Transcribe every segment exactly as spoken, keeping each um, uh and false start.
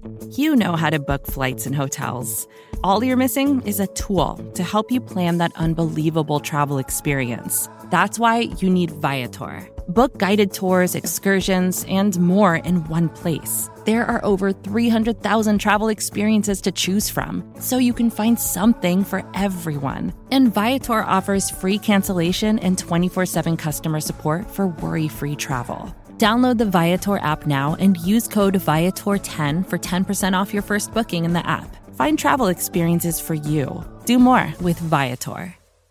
You know how to book flights and hotels. All you're missing is a tool to help you plan that unbelievable travel experience. That's why you need Viator. Book guided tours, excursions, and more in one place. There are over three hundred thousand travel experiences to choose from, so you can find something for everyone. And Viator offers free cancellation and twenty-four seven customer support for worry-free travel. Download the Viator app now and use code Viator ten for ten percent off your first booking in the app. Find travel experiences for you. Do more with Viator.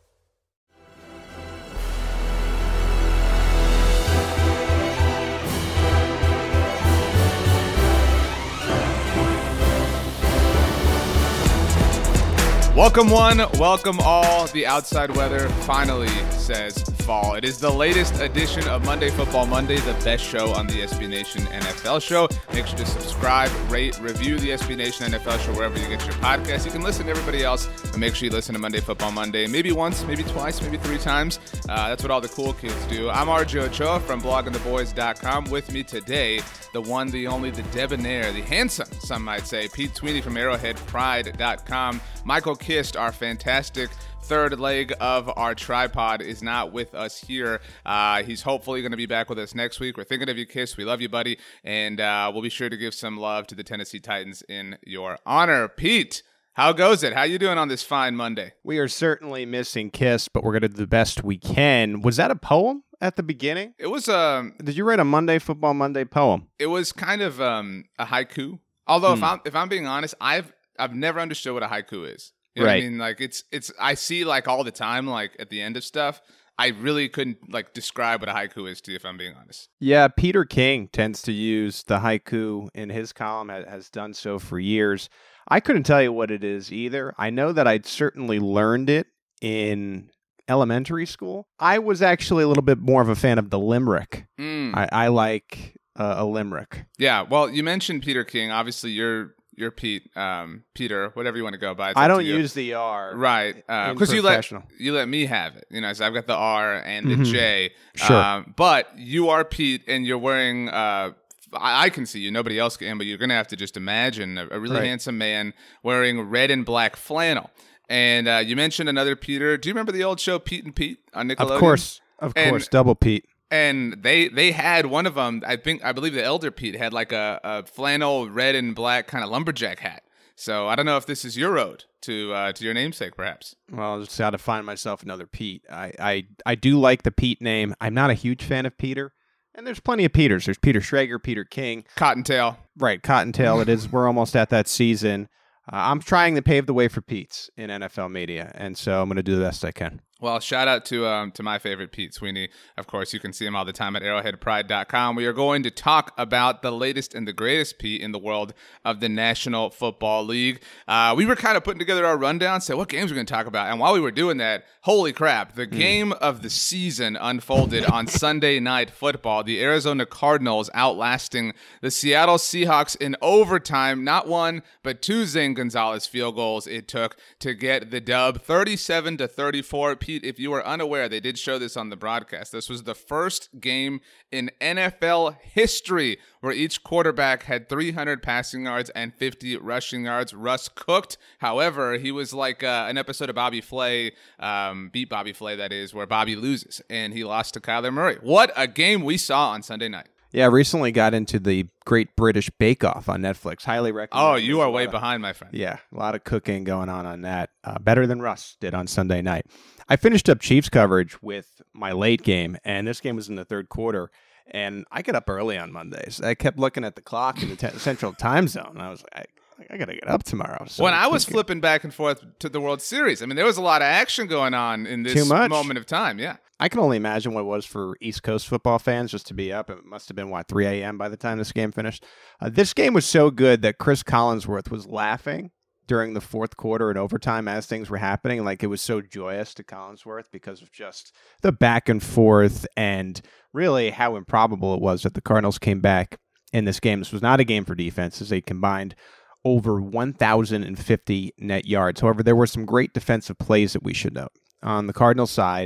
Welcome one, welcome all. The outside weather finally says fall. It is the latest edition of Monday Football Monday, the best show on the S B Nation N F L show. Make sure to subscribe, rate, review the S B Nation N F L show wherever you get your podcast. You can listen to everybody else, but make sure you listen to Monday Football Monday. Maybe once, maybe twice, maybe three times. Uh, that's what all the cool kids do. I'm R J Ochoa from blogging the boys dot com. With me today, the one, the only, the debonair, the handsome, some might say, Pete Sweeney from arrowhead pride dot com. Michael Kist, our fantastic third leg of our tripod, is not with us here. Uh, he's hopefully going to be back with us next week. We're thinking of you, Kist. We love you, buddy. And uh, we'll be sure to give some love to the Tennessee Titans in your honor. Pete, how goes it? How you doing on this fine Monday? We are certainly missing Kist, but we're going to do the best we can. Was that a poem at the beginning? It was um. Did you write a Monday Football Monday poem? It was kind of um a haiku. Although Hmm. if I'm if I'm being honest, I've I've never understood what a haiku is. You know Right. what I mean? Like it's it's I see like all the time, like at the end of stuff. I really couldn't like describe what a haiku is to you, if I'm being honest. Yeah, Peter King tends to use the haiku in his column, ha- has done so for years. I couldn't tell you what it is either. I know that I'd certainly learned it in elementary school. I was actually a little bit more of a fan of the limerick. Mm. I, I like uh, a limerick. Yeah, well, you mentioned Peter King. Obviously, you're you're Pete, um, Peter, whatever you want to go by. It's I up to don't you. use the R. Right, in because you let professional. you let me have it. You know, so I've got the R and the Mhm. J. Sure. Um, but you are Pete, and you're wearing. Uh, I, I can see you. Nobody else can, but you're gonna have to just imagine a, a really Right. handsome man wearing red and black flannel. And uh, you mentioned another Peter. Do you remember the old show Pete and Pete on Nickelodeon? Of course. Of And- course. Double Pete. And they they had one of them. I think I believe the elder Pete had like a, a flannel red and black kind of lumberjack hat. So I don't know if this is your ode to uh, to your namesake, perhaps. Well, I'll just got to find myself another Pete. I, I, I do like the Pete name. I'm not a huge fan of Peter. And there's plenty of Peters. There's Peter Schrager, Peter King. Cottontail. Right, Cottontail. It is. We're almost at that season. Uh, I'm trying to pave the way for Pete's in N F L media, and so I'm going to do the best I can. Well, shout out to um, to my favorite Pete Sweeney. Of course, you can see him all the time at arrowhead pride dot com. We are going to talk about the latest and the greatest Pete in the world of the National Football League. Uh, we were kind of putting together our rundown, so what games we're going to talk about. And while we were doing that, holy crap, the game of the season unfolded on Sunday Night Football. The Arizona Cardinals outlasting the Seattle Seahawks in overtime. Not one, but two Zane Gonzalez field goals it took to get the dub, thirty-seven to thirty-four. Pete, if you are unaware, they did show this on the broadcast. This was the first game in N F L history where each quarterback had three hundred passing yards and fifty rushing yards. Russ cooked. However, he was like uh, an episode of Bobby Flay, um, beat Bobby Flay, that is, where Bobby loses, and he lost to Kyler Murray. What a game we saw on Sunday night. Yeah, I recently got into the Great British Bake Off on Netflix. Highly recommend. Oh, you There's are a way lot of- behind, my friend. Yeah, a lot of cooking going on on that. Uh, better than Russ did on Sunday night. I finished up Chiefs coverage with my late game, and this game was in the third quarter. And I get up early on Mondays. I kept looking at the clock in the te- Central Time Zone, and I was like, I, I got to get up tomorrow. So when I was thinking- flipping back and forth to the World Series, I mean, there was a lot of action going on in Too this much? moment of time. Yeah. I can only imagine what it was for East Coast football fans just to be up. It must have been, what, three a.m. by the time this game finished? Uh, this game was so good that Chris Collinsworth was laughing during the fourth quarter and overtime as things were happening. Like, it was so joyous to Collinsworth because of just the back and forth and really how improbable it was that the Cardinals came back in this game. This was not a game for defenses. They combined over one thousand fifty net yards. However, there were some great defensive plays that we should note. On the Cardinals side,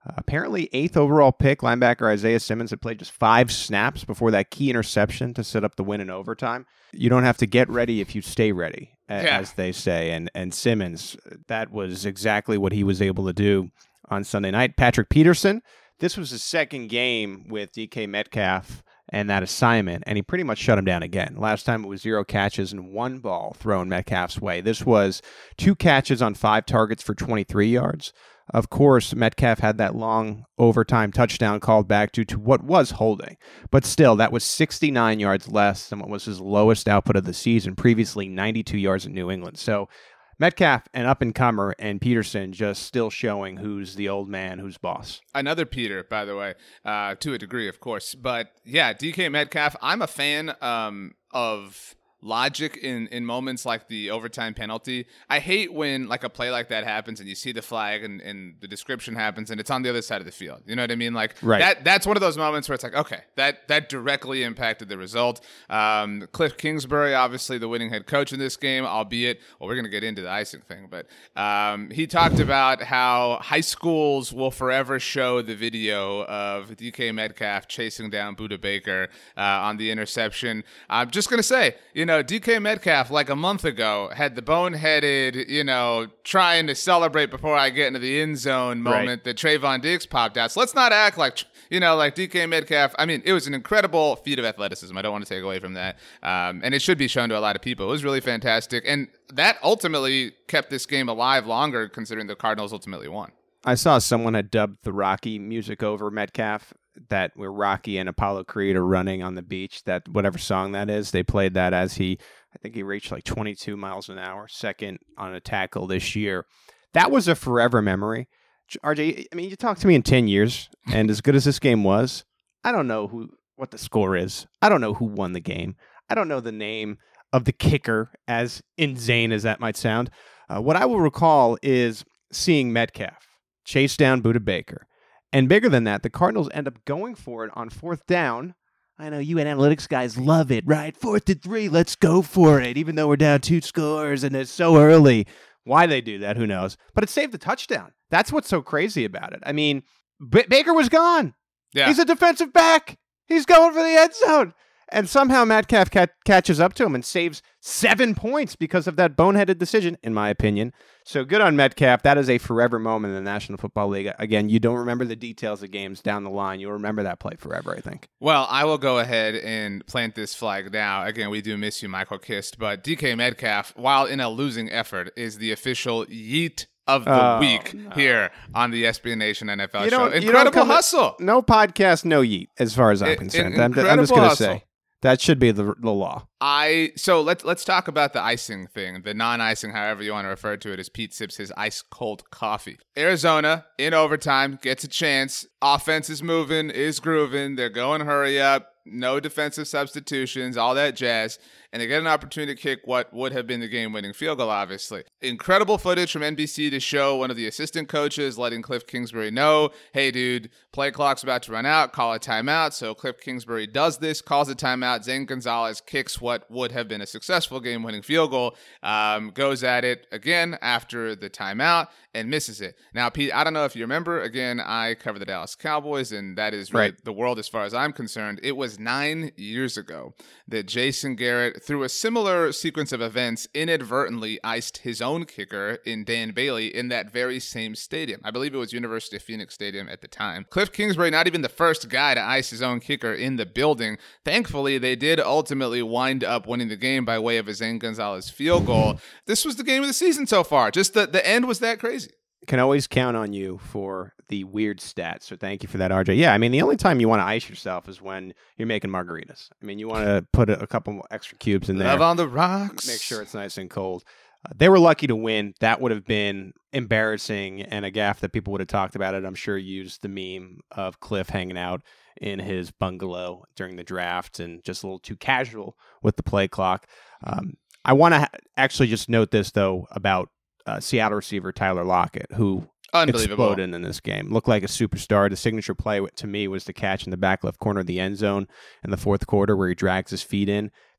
Uh, apparently, eighth overall pick linebacker Isaiah Simmons had played just five snaps before that key interception to set up the win in overtime. You don't have to get ready if you stay ready, a- Yeah. as they say. And and Simmons, that was exactly what he was able to do on Sunday night. Patrick Peterson, this was his second game with D K Metcalf and that assignment, and he pretty much shut him down again. Last time it was zero catches and one ball thrown Metcalf's way. This was two catches on five targets for twenty-three yards. Of course, Metcalf had that long overtime touchdown called back due to what was holding. But still, that was sixty-nine yards less than what was his lowest output of the season, previously ninety-two yards in New England. So Metcalf, an up-and-comer, and Peterson just still showing who's the old man, who's boss. Another Peter, by the way, uh, to a degree, of course. But yeah, D K Metcalf, I'm a fan um, of logic in, in moments like the overtime penalty. I hate when like a play like that happens and you see the flag and, and the description happens and it's on the other side of the field. You know what I mean? Like right. that that's one of those moments where it's like, okay, that that directly impacted the result. Um, Cliff Kingsbury, obviously the winning head coach in this game, albeit, well, we're going to get into the icing thing, but um, he talked about how high schools will forever show the video of D K Metcalf chasing down Budda Baker uh, on the interception. I'm just going to say, you know, D K Metcalf, like a month ago, had the boneheaded, you know, trying to celebrate before I get into the end zone moment Right. that Trayvon Diggs popped out. So let's not act like, you know, like D K Metcalf. I mean, it was an incredible feat of athleticism. I don't want to take away from that. Um, and it should be shown to a lot of people. It was really fantastic. And that ultimately kept this game alive longer, considering the Cardinals ultimately won. I saw someone had dubbed the Rocky music over Metcalf, that where Rocky and Apollo Creed are running on the beach, that whatever song that is, they played that as he, I think he reached like twenty-two miles an hour, second on a tackle this year. That was a forever memory. R J, I mean, you talk to me in ten years, and as good as this game was, I don't know who what the score is. I don't know who won the game. I don't know the name of the kicker, as insane as that might sound. Uh, what I will recall is seeing Metcalf chase down Budda Baker. And bigger than that, the Cardinals end up going for it on fourth down. I know you and analytics guys love it, right? Fourth and three, let's go for it, even though we're down two scores and it's so early. Why they do that, who knows? But it saved the touchdown. That's what's so crazy about it. I mean, B- Baker was gone. Yeah. He's a defensive back. He's going for the end zone. And somehow Metcalf ca- catches up to him and saves seven points because of that boneheaded decision, in my opinion. So good on Metcalf. That is a forever moment in the National Football League. Again, you don't remember the details of games down the line. You'll remember that play forever, I think. Well, I will go ahead and plant this flag now. Again, we do miss you, Michael Kist, but D K Metcalf, while in a losing effort, is the official yeet of the Oh, week no. here on the S B Nation N F L You show. don't- you don't Incredible come to- hustle. No podcast, no yeet, as far as I'm I- concerned. in- I'm, I'm just incredible going to hustle. say that should be the, the law. I so let's let's talk about the icing thing, the non-icing, however you want to refer to it, as Pete sips his ice cold coffee. Arizona in overtime gets a chance. Offense is moving, is grooving. They're going hurry up. No defensive substitutions, all that jazz. And they get an opportunity to kick what would have been the game-winning field goal, obviously. Incredible footage from N B C to show one of the assistant coaches letting Cliff Kingsbury know, hey, dude, play clock's about to run out, call a timeout. So Cliff Kingsbury does this, calls a timeout. Zane Gonzalez kicks what would have been a successful game-winning field goal, um, goes at it again after the timeout, and misses it. Now, Pete, I don't know if you remember, again, I cover the Dallas Cowboys, and that is really Right. the world as far as I'm concerned. It was nine years ago that Jason Garrett, through a similar sequence of events, inadvertently iced his own kicker in Dan Bailey in that very same stadium. I believe it was University of Phoenix Stadium at the time. Cliff Kingsbury, not even the first guy to ice his own kicker in the building. Thankfully, they did ultimately wind up winning the game by way of a Zane Gonzalez field goal. This was the game of the season so far. Just the, the end was that crazy. Can always count on you for the weird stats. So thank you for that, R J. Yeah, I mean, the only time you want to ice yourself is when you're making margaritas. I mean, you want to put a, a couple extra cubes in there. Love on the rocks. Make sure it's nice and cold. Uh, they were lucky to win. That would have been embarrassing and a gaffe that people would have talked about it. I'm sure used the meme of Cliff hanging out in his bungalow during the draft and just a little too casual with the play clock. Um, I want to ha- actually just note this, though, about uh, Seattle receiver Tyler Lockett, who Unbelievable. exploded in this game. Looked like a superstar. The signature play to me was the catch in the back left corner of the end zone in the fourth quarter where he drags his feet in.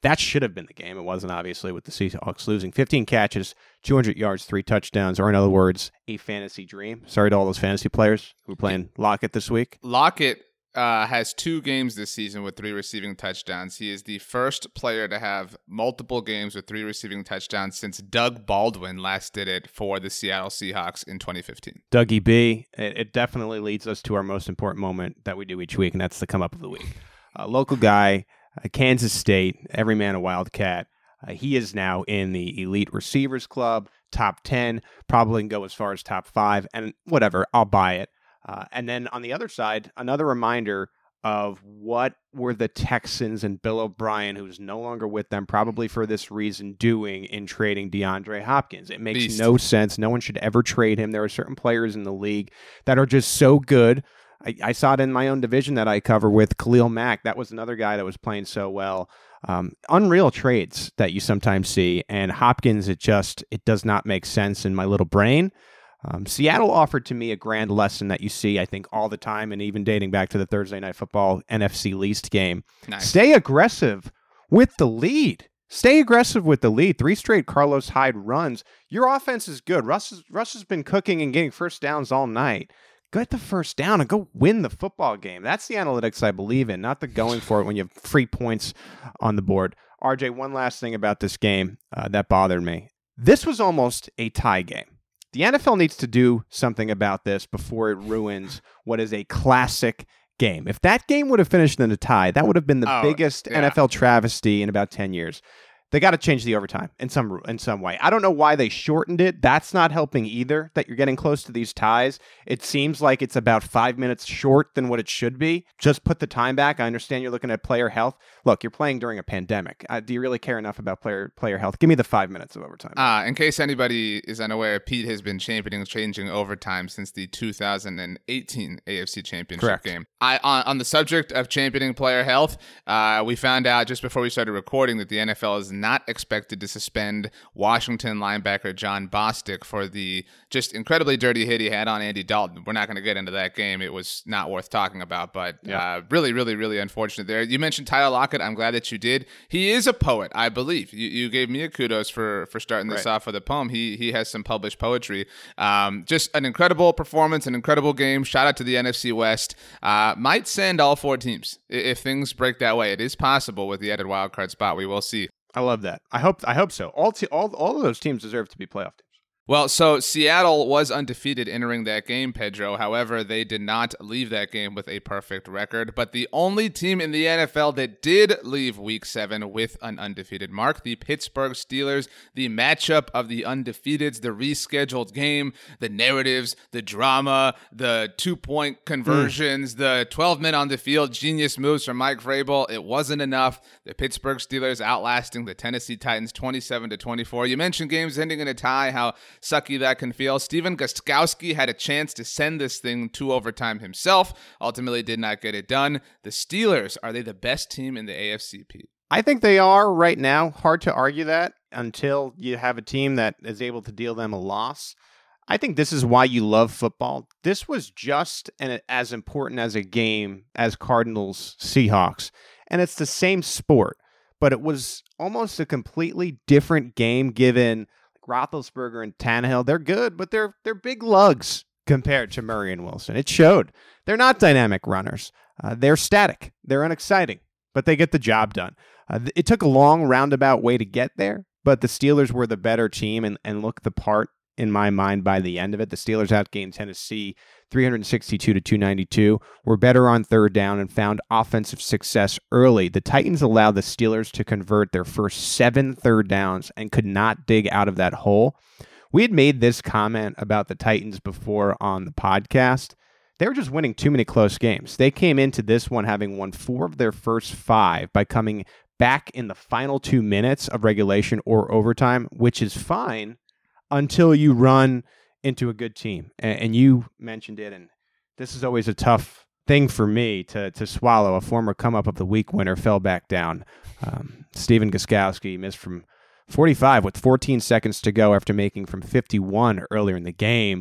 That should have been the game. It wasn't, obviously, with the Seahawks losing. fifteen catches, two hundred yards, three touchdowns, or in other words, a fantasy dream. Sorry to all those fantasy players who are playing Lockett this week. Lockett uh, has two games this season with three receiving touchdowns. He is the first player to have multiple games with three receiving touchdowns since Doug Baldwin last did it for the Seattle Seahawks in twenty fifteen. Dougie B, it, it definitely leads us to our most important moment that we do each week, and that's the come up of the week. A local guy, uh, Kansas State, every man a Wildcat. Uh, he is now in the elite receivers club, top ten, probably can go as far as top five, and whatever, I'll buy it. Uh, and then on the other side, another reminder of what were the Texans and Bill O'Brien, who's no longer with them, probably for this reason, doing in trading DeAndre Hopkins. It makes Beast. no sense. No one should ever trade him. There are certain players in the league that are just so good. I, I saw it in my own division that I cover with Khalil Mack. That was another guy that was playing so well. Um, unreal trades that you sometimes see. And Hopkins, it just, it does not make sense in my little brain. Um, Seattle offered to me a grand lesson that you see, I think, all the time, and even dating back to the Thursday Night Football N F C least game. Nice. Stay aggressive with the lead. Stay aggressive with the lead. Three straight Carlos Hyde runs. Your offense is good. Russ, is, Russ has been cooking and getting first downs all night. Get the first down and go win the football game. That's the analytics I believe in, not the going for it when you have free points on the board. R J, one last thing about this game uh, that bothered me. This was almost a tie game. The N F L needs to do something about this before it ruins what is a classic game. If that game would have finished in a tie, that would have been the oh, biggest yeah. N F L travesty in about ten years. They got to change the overtime in some in some way. I don't know why they shortened it. That's not helping either, that you're getting close to these ties. It seems like it's about five minutes short than what it should be. Just put the time back. I understand you're looking at player health. Look, you're playing during a pandemic. Uh, do you really care enough about player player health? Give me the five minutes of overtime. Uh, in case anybody is unaware, Pete has been championing changing overtime since the two thousand eighteen A F C Championship Correct. game. I on, on the subject of championing player health, uh, we found out just before we started recording that the N F L is not expected to suspend Washington linebacker John Bostic for the just incredibly dirty hit he had on Andy Dalton. We're not going to get into that game. It was not worth talking about, but yeah. uh, really, really, really unfortunate there. You mentioned Tyler Lockett. I'm glad that you did. He is a poet, I believe. You, you gave me a kudos for, for starting this right. off with a poem. He he has some published poetry. Um, just an incredible performance, an incredible game. Shout out to the N F C West. Uh, might send all four teams if things break that way. It is possible with the added wildcard spot. We will see. I love that. I hope I hope so. All te- all all of those teams deserve to be playoff teams. Well, so Seattle was undefeated entering that game, Pedro. However, they did not leave that game with a perfect record. But the only team in the N F L that did leave Week seven with an undefeated mark, the Pittsburgh Steelers, the matchup of the undefeateds, the rescheduled game, the narratives, the drama, the two-point conversions, mm. the twelve men on the field, genius moves from Mike Vrabel. It wasn't enough. The Pittsburgh Steelers outlasting the Tennessee Titans twenty-seven to twenty-four. You mentioned games ending in a tie, how sucky that can feel. Steven Gostkowski had a chance to send this thing to overtime himself. Ultimately did not get it done. The Steelers, are they the best team in the A F C, Pete? I think they are right now. Hard to argue that until you have a team that is able to deal them a loss. I think this is why you love football. This was just an, as important as a game as Cardinals Seahawks. And it's the same sport, but it was almost a completely different game given Roethlisberger and Tannehill. They're good, but they're they're big lugs compared to Murray and Wilson. It showed. They're not dynamic runners. Uh, they're static. They're unexciting, but they get the job done. Uh, it took a long roundabout way to get there, but the Steelers were the better team and, and looked the part in my mind by the end of it. The Steelers outgained Tennessee three sixty-two to two ninety-two, were better on third down and found offensive success early. The Titans allowed the Steelers to convert their first seven third downs and could not dig out of that hole. We had made this comment about the Titans before on the podcast. They were just winning too many close games. They came into this one having won four of their first five by coming back in the final two minutes of regulation or overtime, which is fine until you run into a good team. And, and you mentioned it, and this is always a tough thing for me to to swallow. A former come-up of the week winner fell back down. Um, Steven Gostkowski missed from forty-five with fourteen seconds to go after making from fifty-one earlier in the game.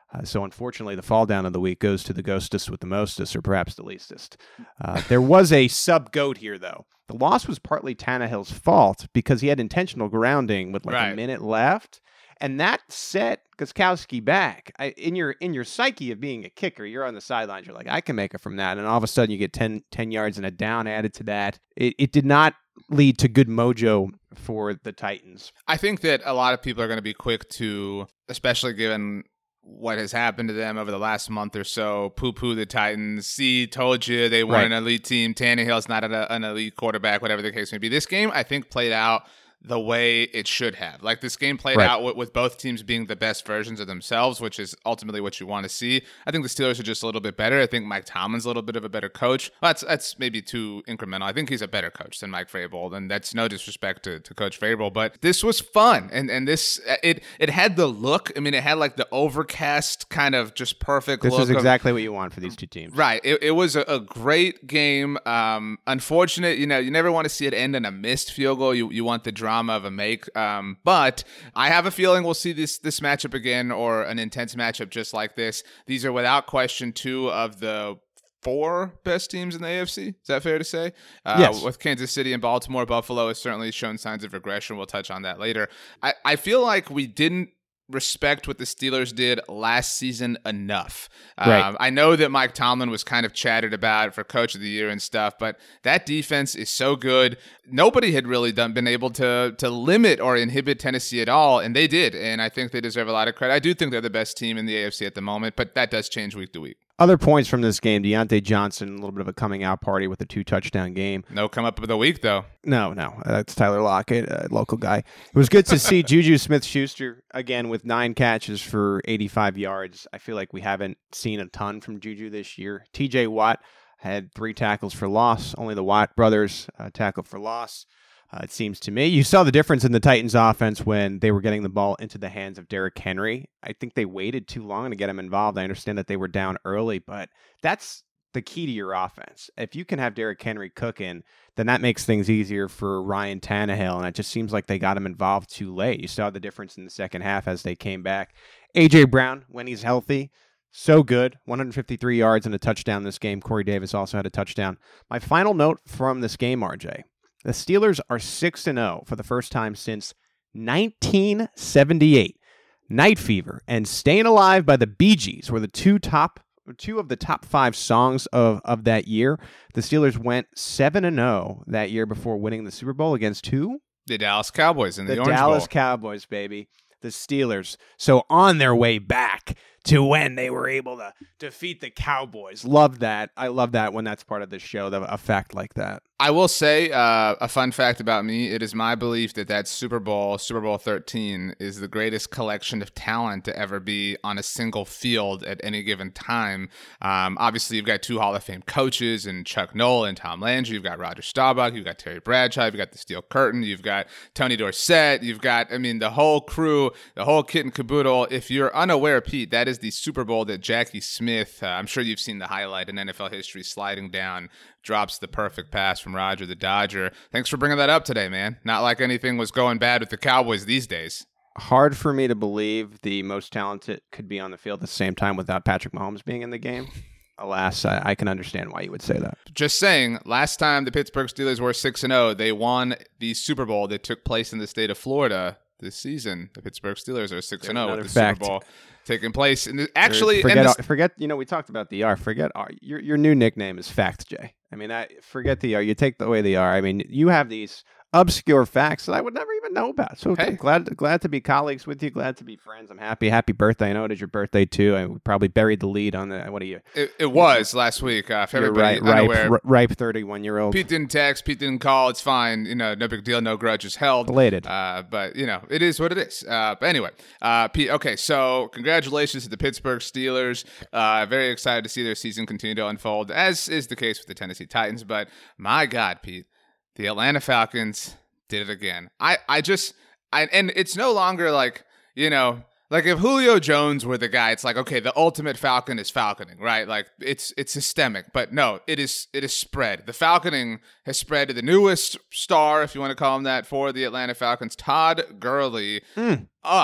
Uh, so unfortunately, the fall down of the week goes to the ghostest with the mostest, or perhaps the leastest. Uh, there was a sub-goat here, though. The loss was partly Tannehill's fault because he had intentional grounding with like Right. a minute left. And that set Gostkowski back. I, in your in your psyche of being a kicker, you're on the sidelines. You're like, I can make it from that. And all of a sudden, you get ten, ten yards and a down added to that. It, it did not lead to good mojo for the Titans. I think that a lot of people are going to be quick to, especially given what has happened to them over the last month or so, poo-poo the Titans. See, told you they weren't Right. an elite team. Tannehill's not an, an elite quarterback, whatever the case may be. This game, I think, played out the way it should have. Like, this game played Right. out with, with both teams being the best versions of themselves, which is ultimately what you want to see. I think the Steelers are just a little bit better. I think Mike Tomlin's a little bit of a better coach. Well, that's that's maybe too incremental. I think he's a better coach than Mike Vrabel, and that's no disrespect to, to Coach Vrabel, but this was fun. And and this, it it had the look. I mean, it had like the overcast kind of just perfect This look. is of- exactly what you want for these two teams. Right. It, it was a, a great game. Um, unfortunate, you know, you never want to see it end in a missed field goal. You you want the drama of a make. Um, but I have a feeling we'll see this this matchup again, or an intense matchup just like this. These are without question two of the four best teams in the A F C. Is that fair to say? Uh, Yes. With Kansas City and Baltimore, Buffalo has certainly shown signs of regression. We'll touch on that later. I, I feel like we didn't respect what the Steelers did last season enough. Right. Um, I know that Mike Tomlin was kind of chatted about for Coach of the Year and stuff, but that defense is so good. Nobody had really done been able to to limit or inhibit Tennessee at all, and they did. And I think they deserve a lot of credit. I do think they're the best team in the A F C at the moment, but that does change week to week. Other points from this game, Deontay Johnson, a little bit of a coming out party with a two-touchdown game. No come up of the week, though. No, no, that's Tyler Lockett, a local guy. It was good to see Juju Smith-Schuster again with nine catches for eighty-five yards. I feel like we haven't seen a ton from Juju this year. T J Watt had three tackles for loss. Only the Watt brothers uh, tackled for loss. Uh, it seems to me. You saw the difference in the Titans offense when they were getting the ball into the hands of Derrick Henry. I think they waited too long to get him involved. I understand that they were down early, but that's the key to your offense. If you can have Derrick Henry cooking, then that makes things easier for Ryan Tannehill, and it just seems like they got him involved too late. You saw the difference in the second half as they came back. A J. Brown, when he's healthy, so good. one hundred fifty-three yards and a touchdown this game. Corey Davis also had a touchdown. My final note from this game, R J. The Steelers are six and oh for the first time since nineteen seventy-eight. Night Fever and Staying Alive by the Bee Gees were the two top two of the top five songs of, of that year. The Steelers went seven and oh that year before winning the Super Bowl against who? The Dallas Cowboys in the, The Orange Dallas Bowl. Cowboys, baby. The Steelers. So on their way back to when they were able to defeat the Cowboys. Love that. I love that when that's part of the show, the, a fact like that. I will say uh, a fun fact about me. It is my belief that that Super Bowl, Super Bowl thirteen, is the greatest collection of talent to ever be on a single field at any given time. Um, obviously, you've got two Hall of Fame coaches and Chuck Noll and Tom Landry. You've got Roger Staubach. You've got Terry Bradshaw. You've got the Steel Curtain. You've got Tony Dorsett. You've got, I mean, the whole crew, the whole kit and caboodle. If you're unaware, Pete, that is the Super Bowl that Jackie Smith, uh, I'm sure you've seen the highlight in N F L history, sliding down, drops the perfect pass from Roger the Dodger. Thanks for bringing that up today, man. Not like anything was going bad with the Cowboys these days. Hard for me to believe the most talented could be on the field at the same time without Patrick Mahomes being in the game. Alas, I, I can understand why you would say that. Just saying, last time the Pittsburgh Steelers were six and oh, they won the Super Bowl that took place in the state of Florida this season. The Pittsburgh Steelers are six and oh with the fact. Super Bowl taking place. And actually, forget, and this, forget. You know, we talked about the R. Forget R. Your your new nickname is Fact J. I mean, I forget the R. You take away the R. I mean, you have these obscure facts that I would never even know about. So Hey. glad glad to be colleagues with you. Glad to be friends. I'm happy. Happy birthday. I know it is your birthday too. I probably buried the lead on the. What are you? it, it was last week. Uh, for You're everybody right. unaware, Ripe, ripe thirty-one year old. Pete didn't text. Pete didn't call. It's fine. You know, no big deal. No grudges held. Belated. Uh, but, you know, it is what it is. Uh, but anyway, uh, Pete, okay, so congratulations to the Pittsburgh Steelers. Uh, very excited to see their season continue to unfold, as is the case with the Tennessee Titans. But my God, Pete, the Atlanta Falcons did it again. I, I just, I, and it's no longer like, you know, like if Julio Jones were the guy, it's like, okay, the ultimate Falcon is falconing, right? Like it's it's systemic, but no, it is it is spread. The falconing has spread to the newest star, if you want to call him that, for the Atlanta Falcons, Todd Gurley. Mm. Ugh,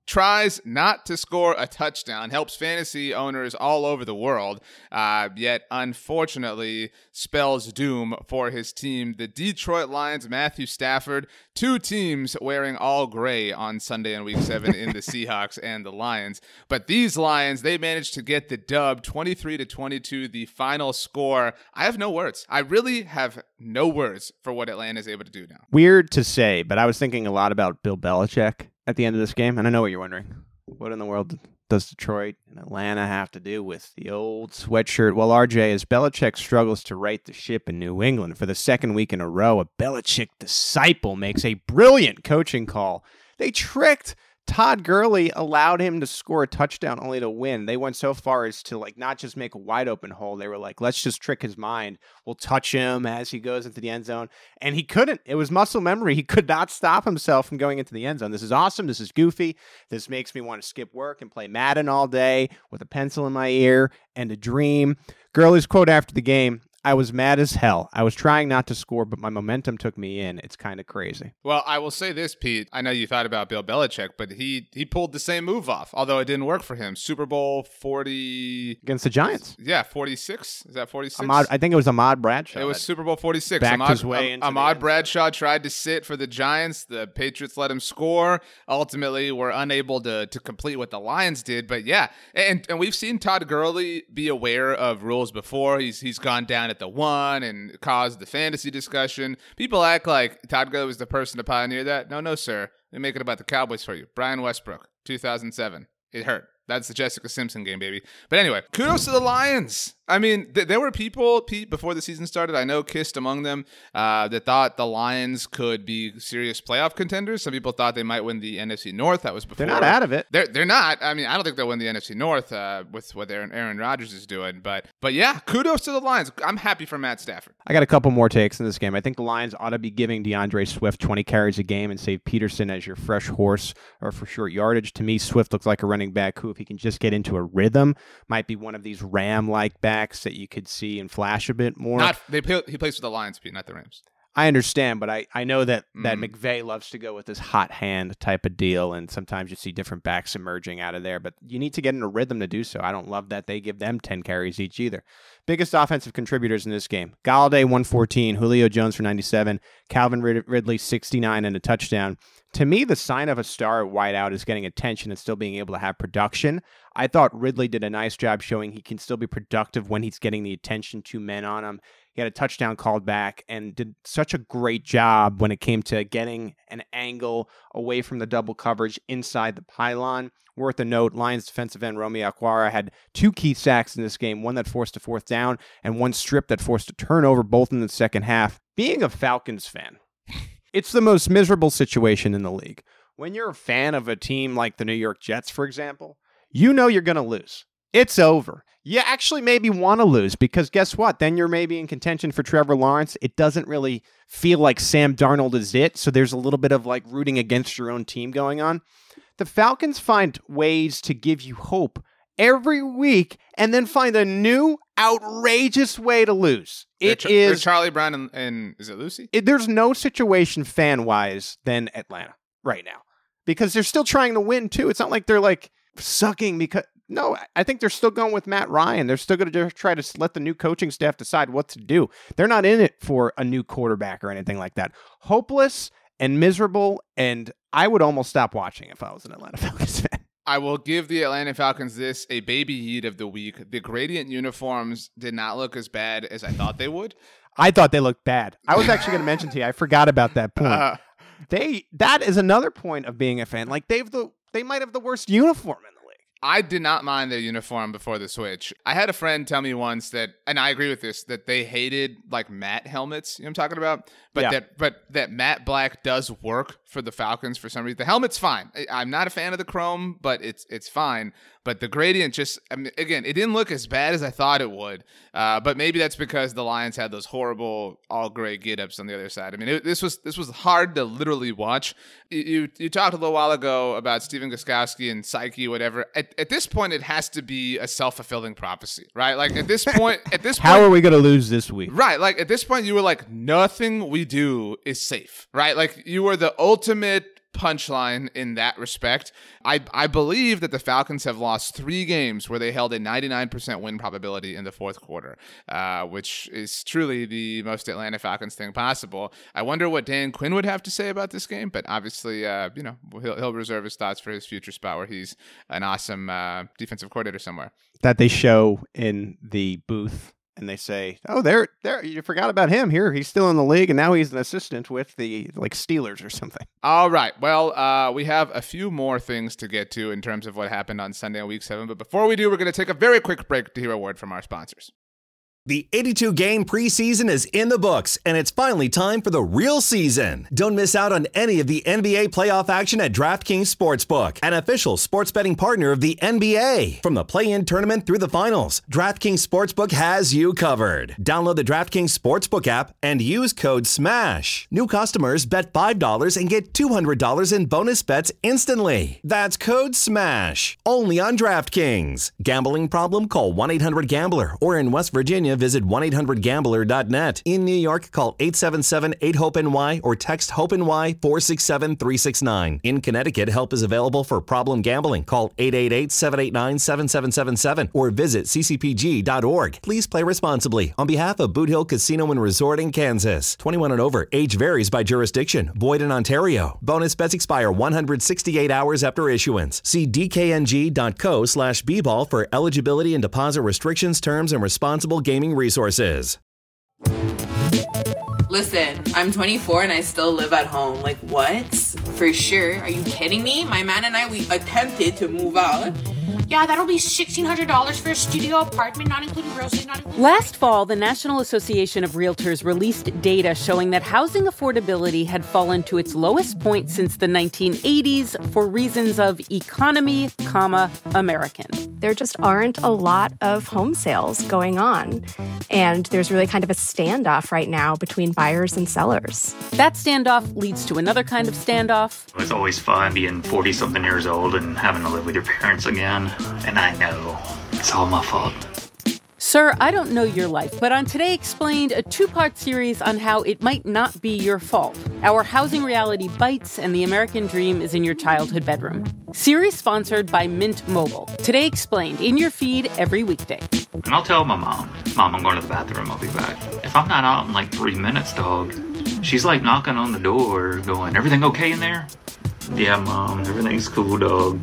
tries not to score a touchdown, helps fantasy owners all over the world, uh, yet unfortunately spells doom for his team. The Detroit Lions, Matthew Stafford, two teams wearing all gray on Sunday in week seven in the Seahawks and the Lions. But these Lions, they managed to get the dub, twenty-three to twenty-two, the final score. I have no words. I really have no words for what Atlanta is able to do now. Weird to say, but I was thinking a lot about Bill Belichick at the end of this game, and I know what you're wondering. What in the world does Detroit and Atlanta have to do with the old sweatshirt? Well, R J, as Belichick struggles to right the ship in New England for the second week in a row, a Belichick disciple makes a brilliant coaching call. They tricked Todd Gurley, allowed him to score a touchdown only to win. They went so far as to like not just make a wide open hole. They were like, let's just trick his mind. We'll touch him as he goes into the end zone. And he couldn't. It was muscle memory. He could not stop himself from going into the end zone. This is awesome. This is goofy. This makes me want to skip work and play Madden all day with a pencil in my ear and a dream. Gurley's quote after the game, I was mad as hell. I was trying not to score, but my momentum took me in. It's kind of crazy. Well, I will say this, Pete. I know you thought about Bill Belichick, but he he pulled the same move off, although it didn't work for him. Super Bowl forty... Against the Giants. Yeah, forty-six. Is that forty-six? Ahmad, I think it was Ahmad Bradshaw. It was Super Bowl forty-six. Backed Ahmad, his way into Ahmad Bradshaw tried to sit for the Giants. The Patriots let him score. Ultimately, were unable to, to complete what the Lions did. But yeah, and, and we've seen Todd Gurley be aware of rules before. He's He's gone down at the one and caused the fantasy discussion. People act like Todd Gurley was the person to pioneer that. No, no, sir. They make it about the Cowboys for you. Brian Westbrook, two thousand seven. It hurt. That's the Jessica Simpson game, baby. But anyway, kudos to the Lions. I mean, th- there were people, Pete, before the season started, I know Kist among them, uh, that thought the Lions could be serious playoff contenders. Some people thought they might win the N F C North. That was before. They're not out of it. They're they're not. I mean, I don't think they'll win the N F C North uh, with what Aaron, Aaron Rodgers is doing. But but yeah, kudos to the Lions. I'm happy for Matt Stafford. I got a couple more takes in this game. I think the Lions ought to be giving DeAndre Swift twenty carries a game and save Peterson as your fresh horse or for short yardage. To me, Swift looks like a running back who, if he can just get into a rhythm, might be one of these Ram-like backs that you could see and flash a bit more. Not they play, he plays for the Lions, Pete, not the Rams. I understand, but I, I know that, that Mm. McVay loves to go with this hot hand type of deal, and sometimes you see different backs emerging out of there, but you need to get in a rhythm to do so. I don't love that they give them ten carries each either. Biggest offensive contributors in this game. Galladay, one fourteen, Julio Jones for ninety-seven, Calvin Rid- Ridley, sixty-nine, and a touchdown. To me, the sign of a star wideout is getting attention and still being able to have production. I thought Ridley did a nice job showing he can still be productive when he's getting the attention, two men on him. He had a touchdown called back and did such a great job when it came to getting an angle away from the double coverage inside the pylon. Worth a note, Lions defensive end Romeo Okwara had two key sacks in this game, one that forced a fourth down and one strip that forced a turnover, both in the second half. Being a Falcons fan, it's the most miserable situation in the league. When you're a fan of a team like the New York Jets, for example, you know you're going to lose. It's over. You actually maybe want to lose because guess what? Then you're maybe in contention for Trevor Lawrence. It doesn't really feel like Sam Darnold is it, so there's a little bit of like rooting against your own team going on. The Falcons find ways to give you hope every week and then find a new outrageous way to lose. It they're, is they're Charlie Brown and, and is it Lucy? It, there's no situation fan-wise than Atlanta right now because they're still trying to win too. It's not like they're like sucking because no, I think they're still going with Matt Ryan. They're still going to try to let the new coaching staff decide what to do. They're not in it for a new quarterback or anything like that. Hopeless and miserable, and I would almost stop watching if I was an Atlanta Falcons fan. I will give the Atlanta Falcons this, a baby heat of the week. The gradient uniforms did not look as bad as I thought they would. I thought they looked bad. I was actually going to mention to you, I forgot about that point. Uh, they that is another point of being a fan. Like they've the they might have the worst uniform in the league. I did not mind their uniform before the switch. I had a friend tell me once that, and I agree with this, that they hated like matte helmets. You know what I'm talking about? But yeah. that but that matte black does work for the Falcons for some reason. The helmet's fine. I, I'm not a fan of the chrome, but it's it's fine. But the gradient just, I mean, again, it didn't look as bad as I thought it would. Uh, but maybe that's because the Lions had those horrible all gray get-ups on the other side. I mean, it, this was this was hard to literally watch. You, you you talked a little while ago about Stephen Gostkowski and Psyche, whatever. At, at this point, it has to be a self-fulfilling prophecy, right? Like at this point, at this point, how are we going to lose this week? Right. Like at this point, you were like, nothing we do is safe, right? Like you were the ultimate punchline in that respect. I I believe that the Falcons have lost three games where they held a ninety-nine percent win probability in the fourth quarter, uh, which is truly the most Atlanta Falcons thing possible. I wonder what Dan Quinn would have to say about this game, but obviously, uh, you know, he'll, he'll reserve his thoughts for his future spot where he's an awesome uh, defensive coordinator somewhere. That they show in the booth. And they say, "Oh, there, there! You forgot about him. Here, he's still in the league, and now he's an assistant with the like Steelers or something." All right. Well, uh, we have a few more things to get to in terms of what happened on Sunday in Week Seven. But before we do, we're going to take a very quick break to hear a word from our sponsors. The eighty-two game preseason is in the books, and it's finally time for the real season. Don't miss out on any of the N B A playoff action at DraftKings Sportsbook, an official sports betting partner of the N B A. From the play-in tournament through the finals, DraftKings Sportsbook has you covered. Download the DraftKings Sportsbook app and use code SMASH. New customers bet five dollars and get two hundred dollars in bonus bets instantly. That's code SMASH. Only on DraftKings. Gambling problem? Call one eight hundred gambler, or in West Virginia, visit one eight hundred gambler dot net. In New York, call eight seven seven eight hope N Y or text HOPE-NY four six seven three six nine. In Connecticut, help is available for problem gambling. Call eight eight eight seven eight nine seven seven seven seven or visit c c p g dot org. Please play responsibly. On behalf of Boot Hill Casino and Resort in Kansas. twenty-one and over. Age varies by jurisdiction. Void in Ontario. Bonus bets expire one hundred sixty-eight hours after issuance. See d k n g dot co slash b ball for eligibility and deposit restrictions, terms, and responsible gaming resources. Listen, I'm twenty-four and I still live at home. Like, what? For sure. Are you kidding me? My man and I, we attempted to move out. Yeah, that'll be sixteen hundred dollars for a studio apartment, not including groceries, not including... Last fall, the National Association of Realtors released data showing that housing affordability had fallen to its lowest point since the nineteen eighties for reasons of economy, comma, American. There just aren't a lot of home sales going on, and there's really kind of a standoff right now between buyers and sellers. That standoff leads to another kind of standoff. It's always fun being forty-something years old and having to live with your parents again. And I know it's all my fault. Sir, I don't know your life, but on Today Explained, a two-part series on how it might not be your fault. Our housing reality bites and the American dream is in your childhood bedroom. Series sponsored by Mint Mobile. Today Explained, in your feed every weekday. And I'll tell my mom, Mom, I'm going to the bathroom, I'll be back. If I'm not out in like three minutes, dog, she's like knocking on the door going, everything okay in there? Yeah, Mom, everything's cool, dog.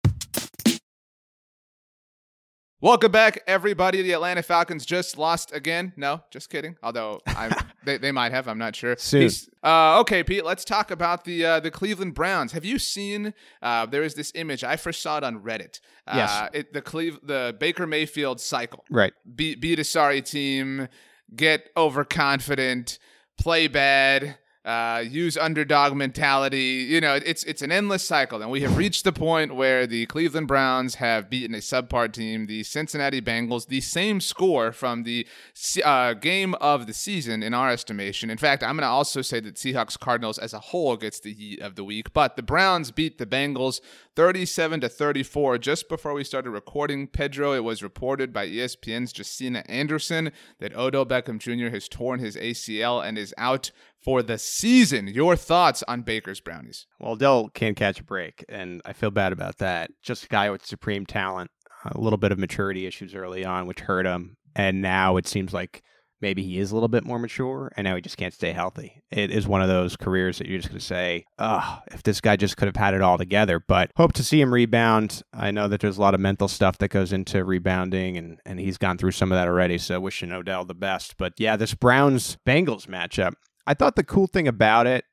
Welcome back, everybody. The Atlanta Falcons just lost again. No, just kidding. Although I'm, they, they might have. I'm not sure. Soon. Uh, okay, Pete, let's talk about the uh, the Cleveland Browns. Have you seen, uh, there is this image. I first saw it on Reddit. Uh, Yes. It, the, Cleve, the Baker Mayfield cycle. Right. Be, beat a sorry team, get overconfident, play bad, Uh, use underdog mentality. You know, it's it's an endless cycle. And we have reached the point where the Cleveland Browns have beaten a subpar team, the Cincinnati Bengals, the same score from the uh, game of the season in our estimation. In fact, I'm going to also say that Seahawks Cardinals as a whole gets the heat of the week. But the Browns beat the Bengals thirty-seven to thirty-four just before we started recording. Pedro, it was reported by E S P N's Justina Anderson that Odell Beckham Junior has torn his A C L and is out for the season. Your thoughts on Baker's Brownies? Well, Dell can't catch a break, and I feel bad about that. Just a guy with supreme talent, a little bit of maturity issues early on, which hurt him, and now it seems like maybe he is a little bit more mature, and now he just can't stay healthy. It is one of those careers that you're just going to say, oh, if this guy just could have had it all together. But hope to see him rebound. I know that there's a lot of mental stuff that goes into rebounding, and, and he's gone through some of that already, so wishing Odell the best. But yeah, this Browns-Bengals matchup, I thought the cool thing about it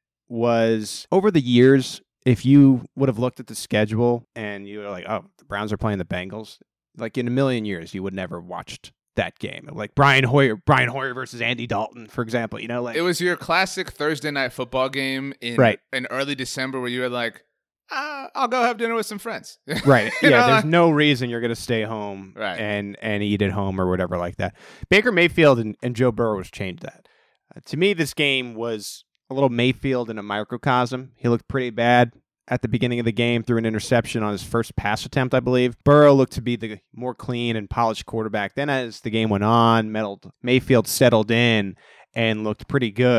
was over the years, if you would have looked at the schedule and you were like, oh, the Browns are playing the Bengals, like in a million years, you would never have watched that game. Like Brian Hoyer, Brian Hoyer versus Andy Dalton, for example, you know, like it was your classic Thursday night football game in, right. in early December where you were like, uh, I'll go have dinner with some friends. Right. Yeah. know? There's no reason you're going to stay home right. and, and eat at home or whatever like that. Baker Mayfield and, and Joe Burrow has changed that. Uh, to me, this game was a little Mayfield in a microcosm. He looked pretty bad at the beginning of the game, threw an interception on his first pass attempt, I believe. Burrow looked to be the more clean and polished quarterback. Then as the game went on, Mayfield settled in and looked pretty good.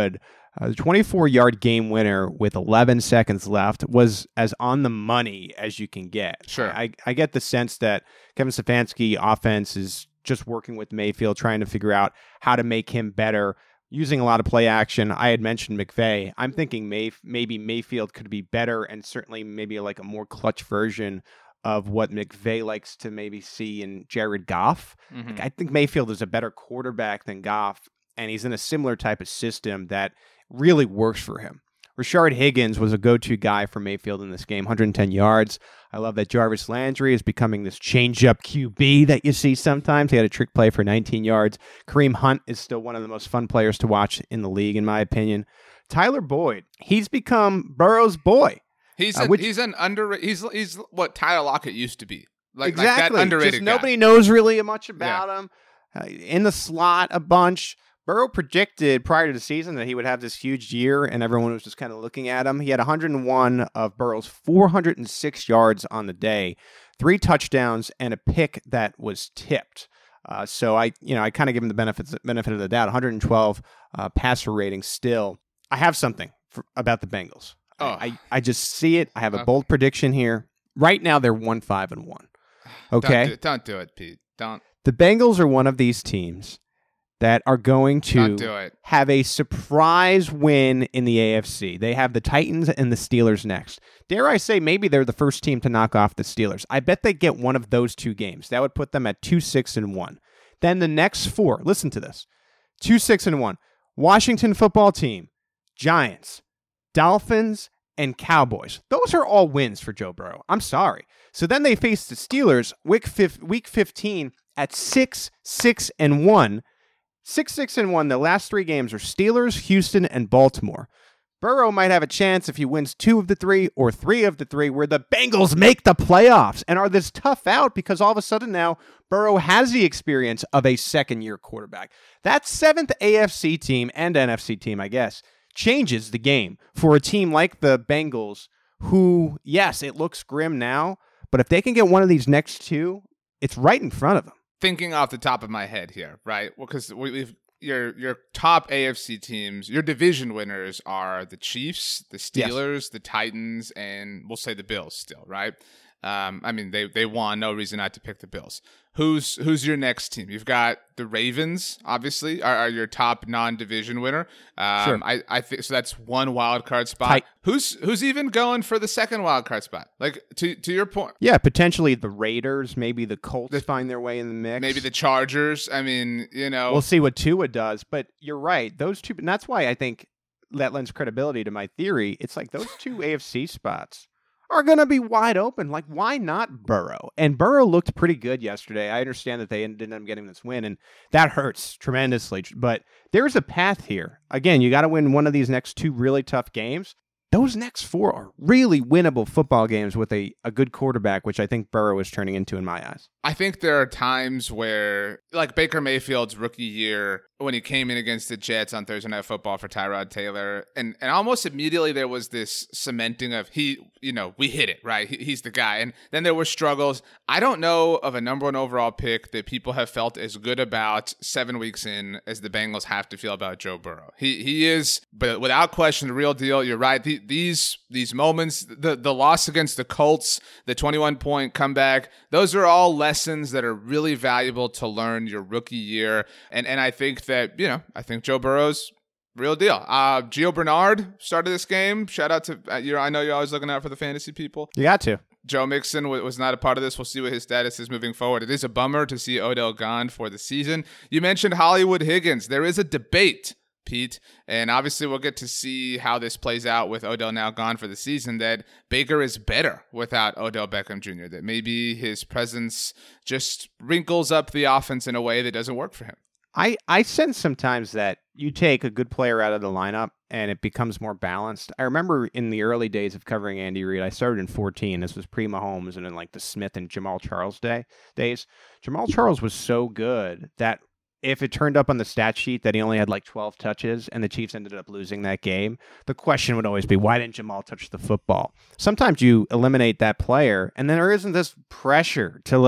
Uh, the twenty-four-yard game winner with eleven seconds left was as on the money as you can get. Sure. I, I get the sense that Kevin Stefanski offense is just working with Mayfield, trying to figure out how to make him better, using a lot of play action. I had mentioned McVay. I'm thinking May, maybe Mayfield could be better and certainly maybe like a more clutch version of what McVay likes to maybe see in Jared Goff. Mm-hmm. Like, I think Mayfield is a better quarterback than Goff, and he's in a similar type of system that really works for him. Rashard Higgins was a go-to guy for Mayfield in this game, one hundred ten yards. I love that Jarvis Landry is becoming this change-up Q B that you see sometimes. He had a trick play for nineteen yards. Kareem Hunt is still one of the most fun players to watch in the league, in my opinion. Tyler Boyd, he's become Burrow's boy. He's uh, an, which, he's an underrated. He's he's what Tyler Lockett used to be. Like, exactly. like that underrated Just guy. nobody knows really much about Yeah. him. Uh, in the slot a bunch. Burrow predicted prior to the season that he would have this huge year, and everyone was just kind of looking at him. He had one hundred one of Burrow's four hundred six yards on the day, three touchdowns, and a pick that was tipped. Uh, so I, you know, I kind of give him the benefits, benefit of the doubt. one hundred twelve uh, passer rating still. I have something for, about the Bengals. Oh. I, I just see it. I have a Okay. bold prediction here. Right now, they're one five and one. Okay, Don't do, don't do it, Pete. Don't. the Bengals are one of these teams that are going to Don't do it. have a surprise win in the A F C. They have the Titans and the Steelers next. Dare I say, maybe they're the first team to knock off the Steelers. I bet they get one of those two games. That would put them at two six and one. Then the next four, listen to this, two six and one. Washington football team, Giants, Dolphins, and Cowboys. Those are all wins for Joe Burrow. I'm sorry. So then they face the Steelers week week fifteen at six six and one. Six, six, and one. The last three games are Steelers, Houston, and Baltimore. Burrow might have a chance if he wins two of the three or three of the three, where the Bengals make the playoffs and are this tough out because all of a sudden now Burrow has the experience of a second-year quarterback. That seventh A F C team and N F C team, I guess, changes the game for a team like the Bengals, who, yes, it looks grim now, but if they can get one of these next two, it's right in front of them. Thinking off the top of my head here, right? Well, because we, we've your your top A F C teams, your division winners are the Chiefs, the Steelers, yes. the Titans, and we'll say the Bills still, right? Um, I mean, they they won. No reason not to pick the Bills. Who's who's your next team? You've got the Ravens, obviously, are, are your top non-division winner. Um, sure. I, I think so. That's one wild card spot. Tight. Who's who's even going for the second wild card spot? Like to to your point. Yeah, potentially the Raiders, maybe the Colts the, find their way in the mix. Maybe the Chargers. I mean, you know, we'll see what Tua does. But you're right; those two, and that's why I think that lends credibility to my theory. It's like those two A F C spots are going to be wide open. Like, why not Burrow? And Burrow looked pretty good yesterday. I understand that they ended up getting this win, and that hurts tremendously. But there's a path here. Again, you got to win one of these next two really tough games. Those next four are really winnable football games with a, a good quarterback, which I think Burrow is turning into in my eyes. I think there are times where, like Baker Mayfield's rookie year, when he came in against the Jets on Thursday Night Football for Tyrod Taylor, and, and almost immediately there was this cementing of, he, you know, we hit it, right? He, he's the guy. And then there were struggles. I don't know of a number one overall pick that people have felt as good about seven weeks in as the Bengals have to feel about Joe Burrow. He he is, but without question, the real deal. You're right. The, these these moments, the, the loss against the Colts, the twenty-one point comeback, those are all lessons that are really valuable to learn your rookie year. And and I think that, you know, I think Joe Burrow's real deal. Uh, Gio Bernard started this game. Shout out to, uh, you I know you're always looking out for the fantasy people. You got to. Joe Mixon w- was not a part of this. We'll see what his status is moving forward. It is a bummer to see Odell gone for the season. You mentioned Hollywood Higgins. There is a debate, Pete, and obviously we'll get to see how this plays out with Odell now gone for the season, that Baker is better without Odell Beckham Junior, that maybe his presence just wrinkles up the offense in a way that doesn't work for him. I, I sense sometimes that you take a good player out of the lineup and it becomes more balanced. I remember in the early days of covering Andy Reid, I started in fourteen. This was pre-Mahomes and in like the Smith and Jamal Charles day days. Jamal Charles was so good that if it turned up on the stat sheet that he only had like twelve touches and the Chiefs ended up losing that game, the question would always be, why didn't Jamal touch the football? Sometimes you eliminate that player and then there isn't this pressure to like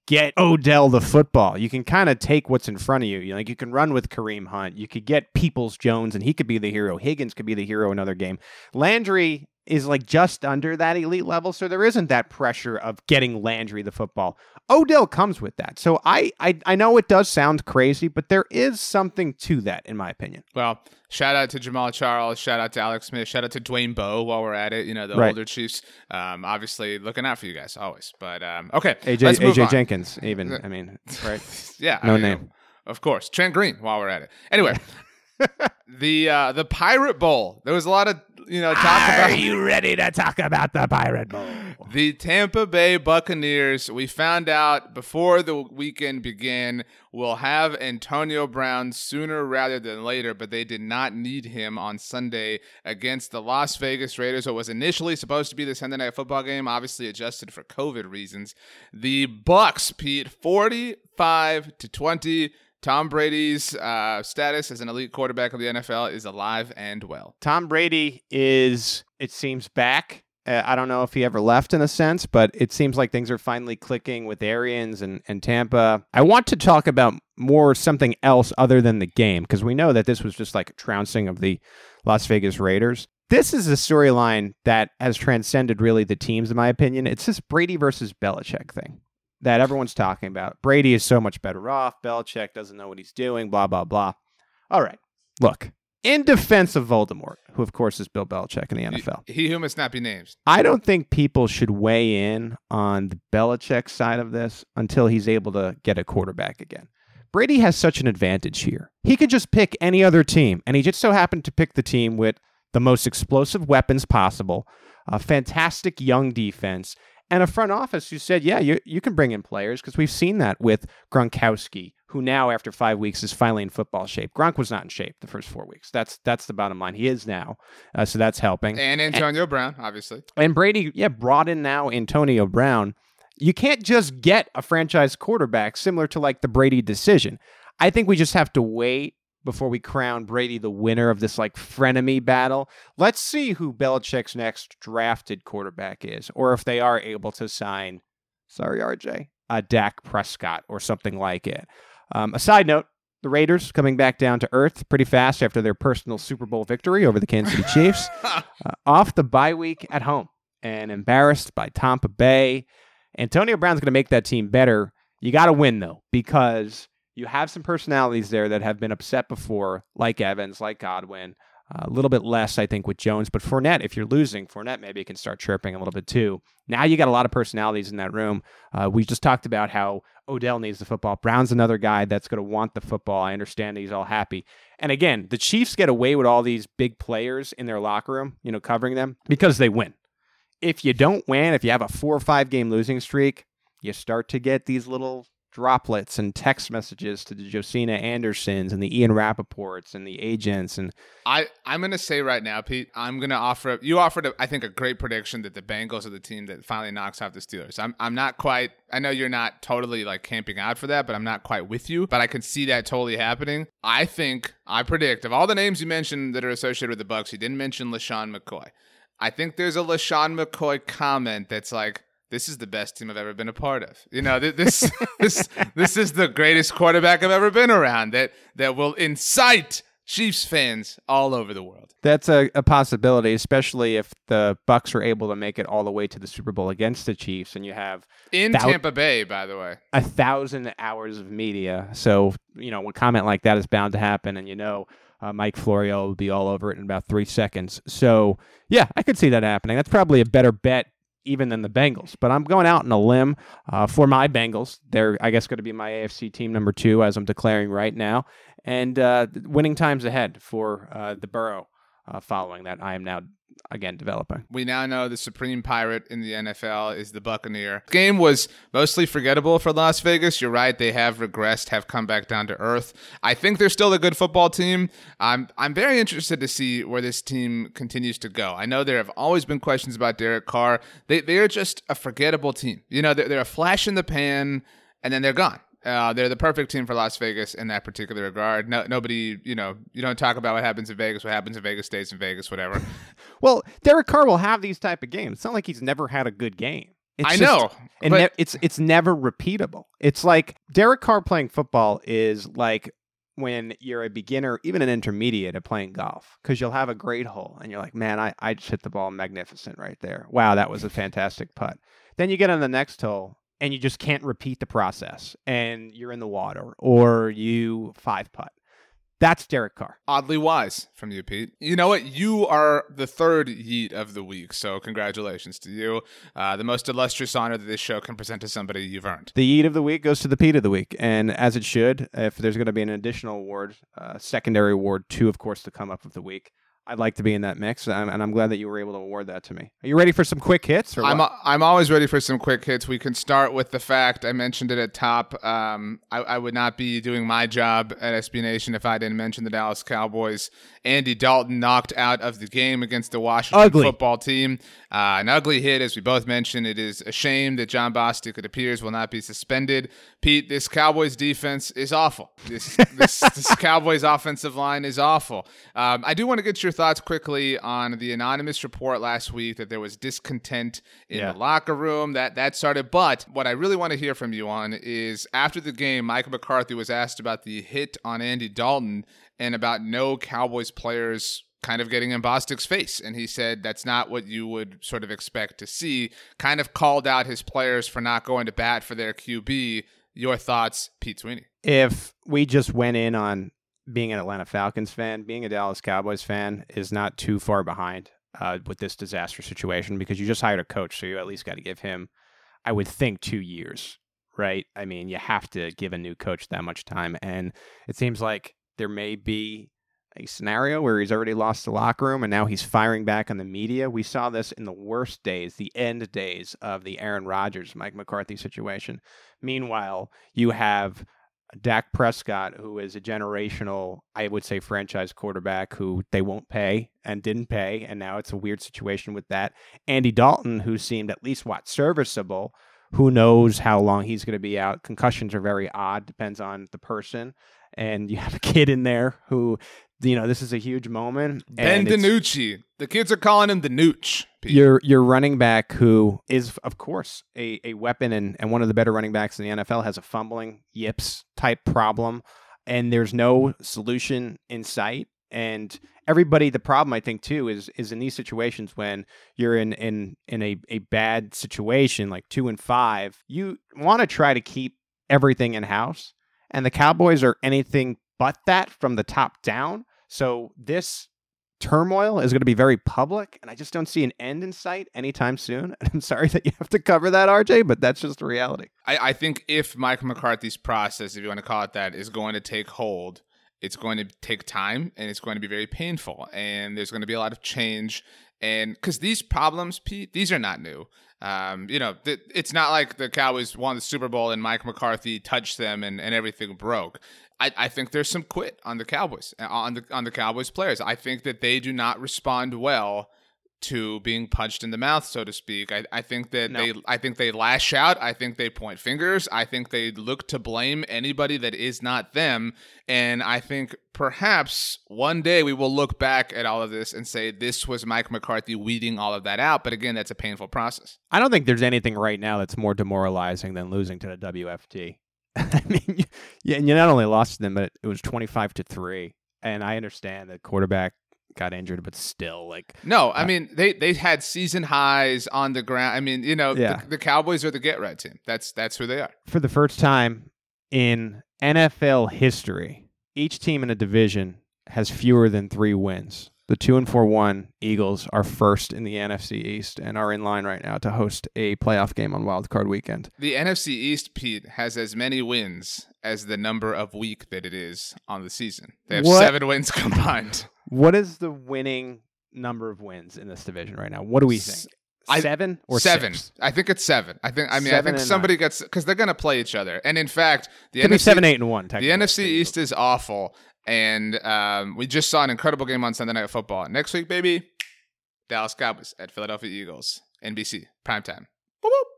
get Odell the football. You can kind of take what's in front of you. You know, like you can run with Kareem Hunt. You could get Peoples-Jones, and he could be the hero. Higgins could be the hero another game. Landry is like just under that elite level, so there isn't that pressure of getting Landry the football. Odell comes with that. So I, I I know it does sound crazy, but there is something to that, in my opinion. Well, shout out to Jamal Charles, shout out to Alex Smith, shout out to Dwayne Bowe while we're at it. You know, the Right. older Chiefs, um, obviously looking out for you guys always. But um, okay, A J let's move A J on. Jenkins, even. I mean, right? Yeah, No I mean, name. Of course, Trent Green. While we're at it, anyway, the uh, the Pirate Bowl. There was a lot of you know talk about. Are you ready to talk about the Pirate Bowl? The Tampa Bay Buccaneers, we found out before the weekend began, will have Antonio Brown sooner rather than later, but they did not need him on Sunday against the Las Vegas Raiders. What was initially supposed to be the Sunday Night Football game, obviously adjusted for COVID reasons. The Bucs, Pete, forty-five to twenty. Tom Brady's uh, status as an elite quarterback of the N F L is alive and well. Tom Brady is, it seems, back. Uh, I don't know if he ever left in a sense, but it seems like things are finally clicking with Arians and, and Tampa. I want to talk about more something else other than the game, because we know that this was just like a trouncing of the Las Vegas Raiders. This is a storyline that has transcended really the teams, in my opinion. It's this Brady versus Belichick thing that everyone's talking about. Brady is so much better off. Belichick doesn't know what he's doing, blah, blah, blah. All right, look. In defense of Voldemort, who of course is Bill Belichick in the N F L. He who must not be named. I don't think people should weigh in on the Belichick side of this until he's able to get a quarterback again. Brady has such an advantage here. He could just pick any other team, and he just so happened to pick the team with the most explosive weapons possible, a fantastic young defense, and a front office who said, yeah, you, you can bring in players, because we've seen that with Gronkowski, who now, after five weeks, is finally in football shape. Gronk was not in shape the first four weeks. That's that's the bottom line. He is now, uh, so that's helping. And Antonio and, Brown, obviously. And Brady, yeah, brought in now Antonio Brown. You can't just get a franchise quarterback similar to like the Brady decision. I think we just have to wait before we crown Brady the winner of this like frenemy battle. Let's see who Belichick's next drafted quarterback is, or if they are able to sign, sorry, R J, a Dak Prescott or something like it. Um, a side note, the Raiders coming back down to earth pretty fast after their personal Super Bowl victory over the Kansas City Chiefs, uh, off the bye week at home and embarrassed by Tampa Bay. Antonio Brown's going to make that team better. You got to win, though, because you have some personalities there that have been upset before, like Evans, like Godwin. Uh, a little bit less, I think, with Jones. But Fournette, if you're losing, Fournette maybe can start chirping a little bit too. Now you got a lot of personalities in that room. Uh, we just talked about how Odell needs the football. Brown's another guy that's going to want the football. I understand he's all happy. And again, the Chiefs get away with all these big players in their locker room, you know, covering them because they win. If you don't win, if you have a four or five game losing streak, you start to get these little droplets and text messages to the Josina Andersons and the Ian Rappaports and the agents. And I, I'm going to say right now, Pete, I'm going to offer, you offered, a, I think, a great prediction that the Bengals are the team that finally knocks out the Steelers. I'm I'm not quite, I know you're not totally like camping out for that, but I'm not quite with you, but I can see that totally happening. I think, I predict, of all the names you mentioned that are associated with the Bucs, you didn't mention LaShawn McCoy. I think there's a LaShawn McCoy comment that's like, this is the best team I've ever been a part of. You know, this this this is the greatest quarterback I've ever been around that that will incite Chiefs fans all over the world. That's a, a possibility, especially if the Bucs are able to make it all the way to the Super Bowl against the Chiefs, and you have in thou- Tampa Bay, by the way, a thousand hours of media. So you know, a comment like that is bound to happen, and you know. Uh, Mike Florio will be all over it in about three seconds. So, yeah, I could see that happening. That's probably a better bet even than the Bengals. But I'm going out on a limb uh, for my Bengals. They're, I guess, going to be my A F C team number two, as I'm declaring right now. And uh, winning times ahead for uh, the Burrow uh, following that I am now, again, developing. We now know the supreme pirate in the N F L is the Buccaneer. The game was mostly forgettable for Las Vegas. You're right. They have regressed, have come back down to earth. I think they're still a good football team. I'm I'm very interested to see where this team continues to go. I know there have always been questions about Derek Carr. They, they are just a forgettable team. You know, they're, they're a flash in the pan, and then they're gone. Uh, they're the perfect team for Las Vegas in that particular regard. No, nobody, you know, you don't talk about what happens in Vegas. What happens in Vegas stays in Vegas, whatever. Well, Derek Carr will have these type of games. It's not like he's never had a good game. It's I just, know. and but- ne- it's it's never repeatable. It's like Derek Carr playing football is like when you're a beginner, even an intermediate at playing golf, because you'll have a great hole and you're like, man, I, I just hit the ball magnificent right there. Wow, that was a fantastic putt. Then you get on the next hole and you just can't repeat the process and you're in the water or you five putt. That's Derek Carr. Oddly wise from you, Pete. You know what? You are the third Yeet of the week, so congratulations to you. Uh, the most illustrious honor that this show can present to somebody you've earned. The Yeet of the week goes to the Pete of the week, and as it should, if there's going to be an additional award, uh, secondary award, two, of course, to come up of the week, I'd like to be in that mix, and I'm glad that you were able to award that to me. Are you ready for some quick hits? Or I'm what? I'm always ready for some quick hits. We can start with the fact I mentioned it at top. Um, I, I would not be doing my job at S B Nation if I didn't mention the Dallas Cowboys. Andy Dalton knocked out of the game against the Washington Ugly. football team. Uh, an ugly hit, as we both mentioned. It is a shame that John Bostic, it appears, will not be suspended. Pete, this Cowboys defense is awful. This this, this Cowboys offensive line is awful. Um, I do want to get your thoughts quickly on the anonymous report last week that there was discontent in Yeah. the locker room. That that started. But what I really want to hear from you on is after the game, Mike McCarthy was asked about the hit on Andy Dalton and about no Cowboys players kind of getting in Bostic's face. And he said that's not what you would sort of expect to see. Kind of called out his players for not going to bat for their Q B. Your thoughts, Pete Sweeney? If we just went in on being an Atlanta Falcons fan, being a Dallas Cowboys fan is not too far behind uh, with this disaster situation, because you just hired a coach, so you at least got to give him, I would think, two years, right? I mean, you have to give a new coach that much time, and it seems like there may be a scenario where he's already lost the locker room and now he's firing back on the media. We saw this in the worst days, the end days of the Aaron Rodgers, Mike McCarthy situation. Meanwhile, you have Dak Prescott, who is a generational, I would say, franchise quarterback who they won't pay and didn't pay, and now it's a weird situation with that. Andy Dalton, who seemed at least, what, serviceable. Who knows how long he's going to be out. Concussions are very odd, depends on the person. And you have a kid in there who, you know, this is a huge moment. Ben DiNucci. The kids are calling him the Nooch. Pete. Your your running back, who is, of course, a, a weapon and, and one of the better running backs in the N F L, has a fumbling yips type problem. And there's no solution in sight. And everybody, the problem, I think, too, is is in these situations when you're in in, in a, a bad situation, like two and five, you want to try to keep everything in-house. And the Cowboys are anything but that from the top down. So this turmoil is going to be very public, and I just don't see an end in sight anytime soon. And I'm sorry that you have to cover that, R J, but that's just the reality. I, I think if Mike McCarthy's process, if you want to call it that, is going to take hold, it's going to take time, and it's going to be very painful, and there's going to be a lot of change. And because these problems, Pete, these are not new. Um, you know, th- it's not like the Cowboys won the Super Bowl and Mike McCarthy touched them and, and everything broke. I, I think there's some quit on the Cowboys, on the on the Cowboys players. I think that they do not respond well to being punched in the mouth, so to speak. I, I think that No. they I think they lash out. I think they point fingers. I think they look to blame anybody that is not them. And I think perhaps one day we will look back at all of this and say this was Mike McCarthy weeding all of that out. But again, that's a painful process. I don't think there's anything right now that's more demoralizing than losing to the W F T. I mean, you, yeah, and you not only lost to them, but it was twenty-five to three. And I understand that quarterback got injured, but still, like, no, I mean they they had season highs on the ground. I mean, you know, Yeah. the, the Cowboys are the get right team. That's that's who they are. for the first time in N F L history, each team in a division has fewer than three wins. The two and four one Eagles are first in the N F C East and are in line right now to host a playoff game on Wild Card Weekend. The N F C East, Pete, has as many wins as the number of week that it is on the season. They have What? seven wins combined. What is the winning number of wins in this division right now? What do we S- think? I- Seven or seven. six? I think it's seven. I think. I mean, Seven I think and somebody gets because they're going to play each other. And in fact, the Could N be F C seven, eight, and one. The technically. N F C East is awful, and um, we just saw an incredible game on Sunday Night Football. Next week, baby, Dallas Cowboys at Philadelphia Eagles, N B C primetime. Whoop, whoop.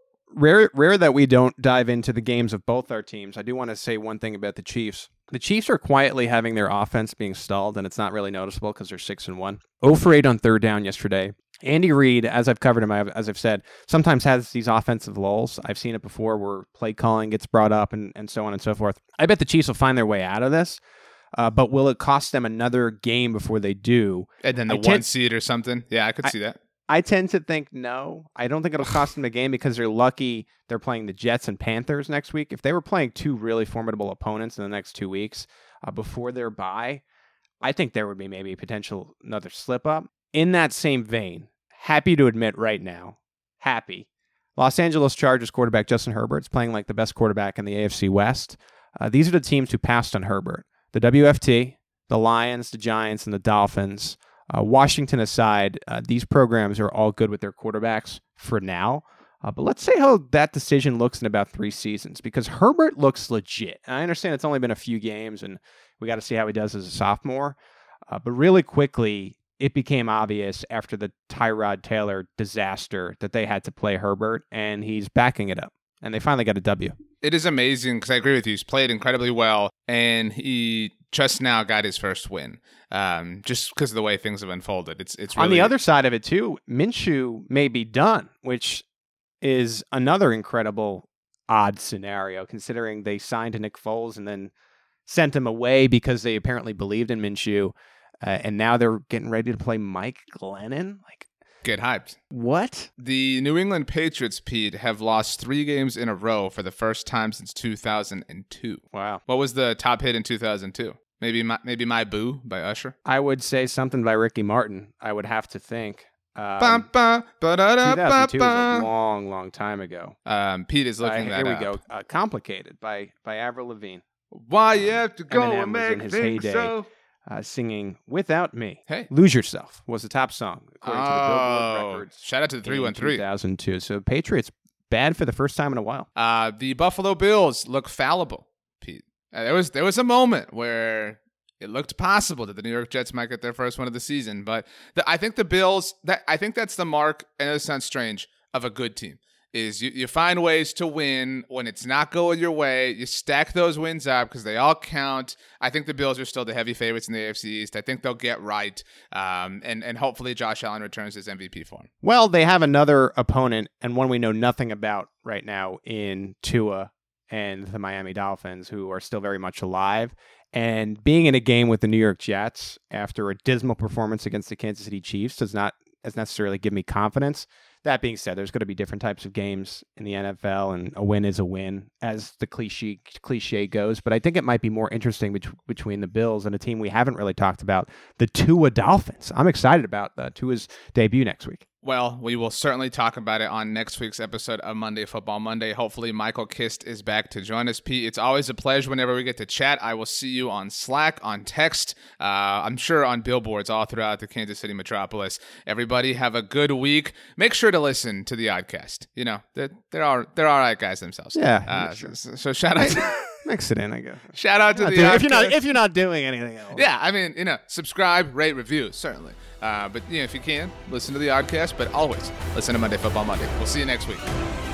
rare, rare that we don't dive into the games of both our teams. I do want to say one thing about the Chiefs. The Chiefs are quietly having their offense being stalled, and it's not really noticeable because they're six and one. zero for eight on third down yesterday. Andy Reid, as I've covered him, as I've said, sometimes has these offensive lulls. I've seen it before where play calling gets brought up and, and so on and so forth. I bet the Chiefs will find their way out of this, uh, but will it cost them another game before they do? And then the I one tend- seed or something? Yeah, I could I- see that. I tend to think no. I don't think it'll cost them the game because they're lucky they're playing the Jets and Panthers next week. If they were playing two really formidable opponents in the next two weeks uh, before their bye, I think there would be maybe potential another slip up. In that same vein, happy to admit right now, happy. Los Angeles Chargers quarterback Justin Herbert's playing like the best quarterback in the A F C West. Uh, these are the teams who passed on Herbert. The W F T, the Lions, the Giants, and the Dolphins. Uh, Washington aside, uh, these programs are all good with their quarterbacks for now. Uh, but let's say how that decision looks in about three seasons, because Herbert looks legit. And I understand it's only been a few games, and we got to see how he does as a sophomore. Uh, but really quickly, it became obvious after the Tyrod Taylor disaster that they had to play Herbert, and he's backing it up. And they finally got a W. It is amazing because I agree with you. He's played incredibly well, and he just now got his first win. Um, just because of the way things have unfolded, it's it's really... On the other side of it too. Minshew may be done, which is another incredible odd scenario considering they signed Nick Foles and then sent him away because they apparently believed in Minshew, uh, and now they're getting ready to play Mike Glennon. Like, get hyped. What? The New England Patriots, Pete, have lost three games in a row for the first time since two thousand two. Wow. What was the top hit in two thousand two? Maybe my, maybe My Boo by Usher? I would say something by Ricky Martin. I would have to think. Um, Ba, ba, ba, da, da, two thousand two ba, was a ba. long, long time ago. Um, Pete is looking Uh, that here up. we go. Uh, Complicated by, by Avril Lavigne. Why you have to go Eminem and was in make his things heyday. so... Uh, singing Without Me. Hey. Lose Yourself was the top song according to the Oh, Billboard records. shout out to the three one three. two thousand two. So Patriots bad for the first time in a while. Uh, the Buffalo Bills look fallible, Pete. Uh, there was there was a moment where it looked possible that the New York Jets might get their first one of the season, but the, I think the Bills. That I think that's the mark, and it sounds strange, of a good team. Is you, you find ways to win when it's not going your way. You stack those wins up because they all count. I think the Bills are still the heavy favorites in the A F C East. I think they'll get right, um, and and hopefully Josh Allen returns his M V P form. Well, they have another opponent, and one we know nothing about right now in Tua and the Miami Dolphins, who are still very much alive. And being in a game with the New York Jets after a dismal performance against the Kansas City Chiefs does not as necessarily give me confidence. That being said, there's going to be different types of games in the N F L, and a win is a win, as the cliche cliche goes. But I think it might be more interesting bet- between the Bills and a team we haven't really talked about, the Tua Dolphins. I'm excited about uh, Tua's debut next week. Well, we will certainly talk about it on next week's episode of Monday Football Monday. Hopefully, Michael Kist is back to join us. Pete, it's always a pleasure whenever we get to chat. I will see you on Slack, on text, uh, I'm sure on billboards all throughout the Kansas City metropolis. Everybody have a good week. Make sure to listen to the Oddcast. You know, they're, they're, all, they're all right guys themselves. Yeah, Uh, sure. so, so shout out to, Mix it in, I guess. shout out to Not the doing- if you're not Oddcast. if you're not doing anything else. Yeah, I mean, you know, subscribe, rate, review, certainly. Uh, but, you know, if you can, listen to the Oddcast, but always listen to Monday Football Monday. We'll see you next week.